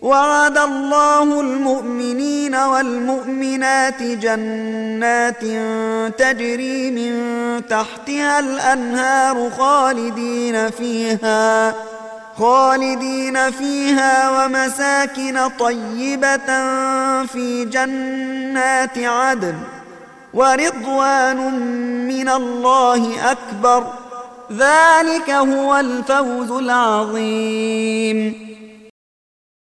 وعد الله المؤمنين والمؤمنات جنات تجري من تحتها الأنهار خالدين فيها ومساكن طيبة في جنات عدن ورضوان من الله أكبر. ذلك هو الفوز العظيم.